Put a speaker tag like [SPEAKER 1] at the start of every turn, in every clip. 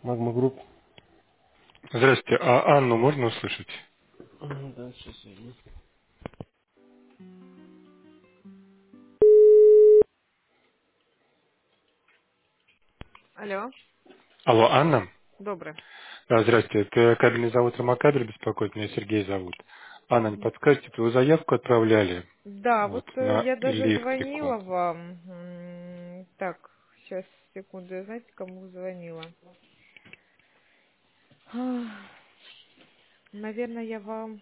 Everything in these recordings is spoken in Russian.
[SPEAKER 1] Магма Групп.
[SPEAKER 2] Здравствуйте. А Анну можно услышать?
[SPEAKER 1] Да, сейчас я. Алло,
[SPEAKER 2] Алло, Анна?
[SPEAKER 1] доброе.
[SPEAKER 2] Здравствуйте. Это кабельный завод «Ромакабель» беспокоит. Меня Сергей зовут. Анна, не подскажете, вы заявку отправляли
[SPEAKER 1] Да, вот
[SPEAKER 2] вот на
[SPEAKER 1] я даже
[SPEAKER 2] электрику?
[SPEAKER 1] звонила вам. Так, сейчас, секунду, знаете, кому звонила? Наверное, я вам...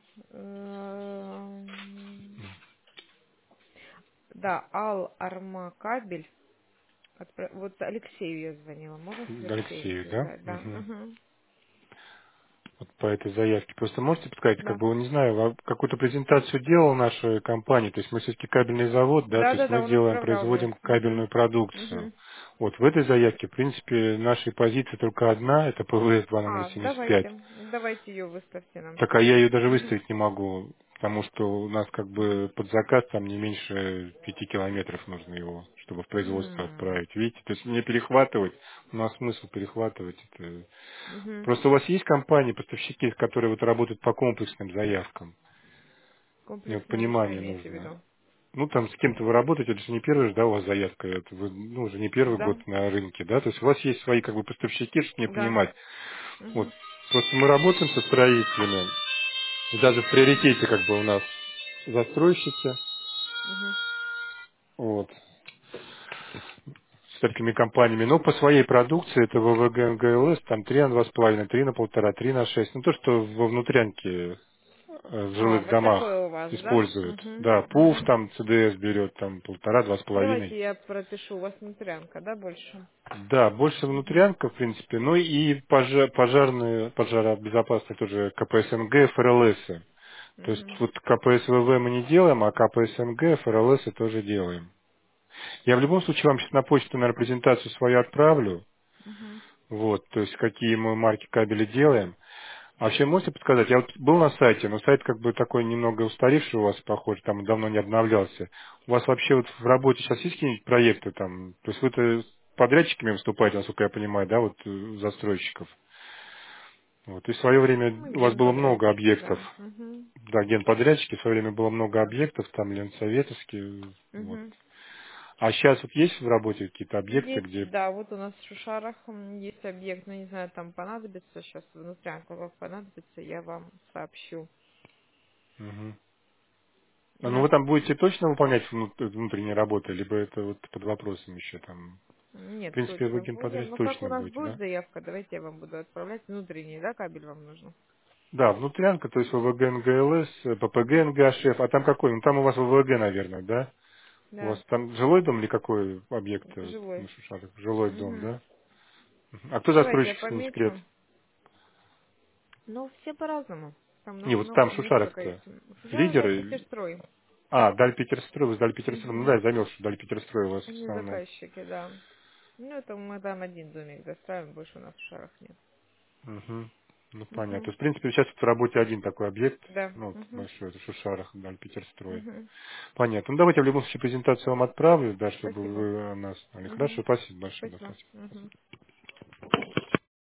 [SPEAKER 1] Да, Ал Арма кабель. Вот Алексею я звонила. Можно с Алексеем
[SPEAKER 2] Алексею, да?
[SPEAKER 1] связать? Да.
[SPEAKER 2] Мгм.
[SPEAKER 1] Угу.
[SPEAKER 2] Вот по этой заявке. Просто можете подсказать, как
[SPEAKER 1] Да.
[SPEAKER 2] бы, не знаю, какую-то презентацию делал наша компания, то есть мы все-таки кабельный завод, да, то есть
[SPEAKER 1] Да-да-да,
[SPEAKER 2] мы
[SPEAKER 1] он
[SPEAKER 2] делаем,
[SPEAKER 1] отправлял мне.
[SPEAKER 2] производим
[SPEAKER 1] Угу.
[SPEAKER 2] кабельную продукцию.
[SPEAKER 1] Угу.
[SPEAKER 2] Вот в этой заявке, в принципе, нашей позиции только одна, это ПВС
[SPEAKER 1] Давайте.
[SPEAKER 2] 2075.
[SPEAKER 1] Давайте ее выставьте нам
[SPEAKER 2] Так, а я
[SPEAKER 1] тогда.
[SPEAKER 2] ее даже
[SPEAKER 1] Угу.
[SPEAKER 2] выставить не могу, потому что у нас как бы под заказ там не меньше 5 километров нужно его, чтобы в производство отправить. Видите, то есть мне перехватывать, у нас смысл перехватывать это.
[SPEAKER 1] Угу.
[SPEAKER 2] Просто у вас есть компании, поставщики, которые вот работают по комплексным заявкам. Мне вот
[SPEAKER 1] Комплексные, что
[SPEAKER 2] понимание
[SPEAKER 1] имеете в
[SPEAKER 2] нужно.
[SPEAKER 1] виду?
[SPEAKER 2] Ну, там с кем-то вы работаете, это же не первый же, да, у вас заявка, это вы, ну, уже не первый
[SPEAKER 1] Да,
[SPEAKER 2] год на рынке, да, то есть у вас есть свои как бы поставщики, чтобы мне
[SPEAKER 1] да.
[SPEAKER 2] понимать. Вот,
[SPEAKER 1] Угу.
[SPEAKER 2] просто мы работаем со строителями, и даже в приоритете как бы у нас застройщики,
[SPEAKER 1] Угу.
[SPEAKER 2] вот, с такими компаниями, но по своей продукции это ВВГ, НГЛС, там 3 на 2,5, 3 на 1,5, 3 на 6, ну то, что во внутрянке в жилых
[SPEAKER 1] Вот
[SPEAKER 2] домах
[SPEAKER 1] такое у вас, да?
[SPEAKER 2] используют.
[SPEAKER 1] Угу.
[SPEAKER 2] Да, ПУФ
[SPEAKER 1] Угу.
[SPEAKER 2] там ЦДС берет там 1,5, 2,5.
[SPEAKER 1] Давайте я пропишу. У вас внутрянка, да, больше?
[SPEAKER 2] Да, больше
[SPEAKER 1] Угу.
[SPEAKER 2] внутрянка, в принципе, ну и пожарные, пожаробезопасные тоже КПСНГ, ФРЛС. То есть
[SPEAKER 1] Угу.
[SPEAKER 2] вот КПСВВ мы не делаем, а КПСНГ, ФРЛС тоже делаем. Я в любом случае вам сейчас на почту, наверное, презентацию свою отправлю.
[SPEAKER 1] Угу.
[SPEAKER 2] Вот, то есть какие мы марки кабеля делаем. А вообще можете подсказать, я вот был на сайте, но сайт как бы такой немного устаревший у вас, похоже, там давно не обновлялся. У вас вообще вот в работе сейчас есть какие-нибудь проекты там? То есть вы-то с подрядчиками выступаете, насколько я понимаю, да, вот застройщиков. Вот. И в свое время
[SPEAKER 1] Ну,
[SPEAKER 2] у вас было много
[SPEAKER 1] генподрядчики,
[SPEAKER 2] объектов.
[SPEAKER 1] да. Угу.
[SPEAKER 2] Да, генподрядчики, в свое время было много объектов, там Ленсоветовский, вот.
[SPEAKER 1] Угу.
[SPEAKER 2] А сейчас вот есть в работе какие-то объекты,
[SPEAKER 1] Есть,
[SPEAKER 2] где...
[SPEAKER 1] да, вот у нас в Шушарах есть объект, но не знаю, там понадобится сейчас внутрянка, как понадобится, я вам сообщу.
[SPEAKER 2] Мгм. Ну
[SPEAKER 1] Да.
[SPEAKER 2] вы там будете точно выполнять внутренние работы, либо это вот под вопросом еще там? В
[SPEAKER 1] Нет,
[SPEAKER 2] принципе, вы
[SPEAKER 1] точно будем.
[SPEAKER 2] генподряд
[SPEAKER 1] Ну, как у
[SPEAKER 2] точно
[SPEAKER 1] нас
[SPEAKER 2] будете,
[SPEAKER 1] будет
[SPEAKER 2] да?
[SPEAKER 1] заявка, давайте я вам буду отправлять внутренний, да, кабель вам нужен?
[SPEAKER 2] Да, внутрянка, то есть ВВГ НГЛС, ППГ НГШФ, а там какой? Ну там у вас ВВГ, наверное, да? У вас
[SPEAKER 1] Да,
[SPEAKER 2] там жилой дом или какой объект
[SPEAKER 1] живой.
[SPEAKER 2] на Шушарах? Жилой дом,
[SPEAKER 1] Угу.
[SPEAKER 2] да? Мгм. А кто
[SPEAKER 1] Давайте я
[SPEAKER 2] застройщик, если не секрет?
[SPEAKER 1] помечу. Ну, все по-разному. Там у нас
[SPEAKER 2] Не, вот там
[SPEAKER 1] много,
[SPEAKER 2] в
[SPEAKER 1] несколько
[SPEAKER 2] Шушарах-то.
[SPEAKER 1] есть. Жара
[SPEAKER 2] Лидер
[SPEAKER 1] дальше
[SPEAKER 2] или...
[SPEAKER 1] строй.
[SPEAKER 2] А, Даль Питерстрой, вы с Даль Питерстрой. Ну
[SPEAKER 1] Угу.
[SPEAKER 2] да, я заметил, что Даль Питерстрой у вас в
[SPEAKER 1] Они
[SPEAKER 2] основном.
[SPEAKER 1] заказчики, да. Ну, это мы там один домик достраиваем, больше у нас в шарах нет.
[SPEAKER 2] Мгм. Ну, понятно. То
[SPEAKER 1] Угу.
[SPEAKER 2] есть, в принципе, сейчас в работе один такой объект,
[SPEAKER 1] Да.
[SPEAKER 2] ну, вот
[SPEAKER 1] Угу.
[SPEAKER 2] большой, это Шушарах, Даль Питерстрой.
[SPEAKER 1] Угу.
[SPEAKER 2] Понятно. Ну, давайте я в любом случае презентацию вам отправлю, да, чтобы
[SPEAKER 1] Спасибо.
[SPEAKER 2] вы о нас знали.
[SPEAKER 1] Угу.
[SPEAKER 2] Хорошо, спасибо большое, да,
[SPEAKER 1] Спасибо.
[SPEAKER 2] спасибо.
[SPEAKER 1] Угу.